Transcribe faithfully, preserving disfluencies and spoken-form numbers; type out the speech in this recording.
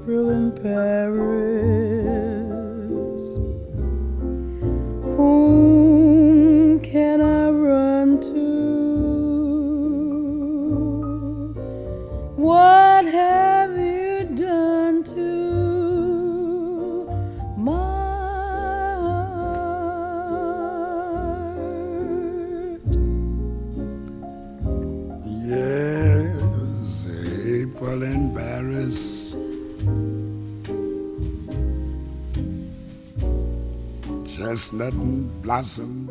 April in Paris. Whom can I run to? What have you done to my heart? Yes, April in Paris. Chestnut blossom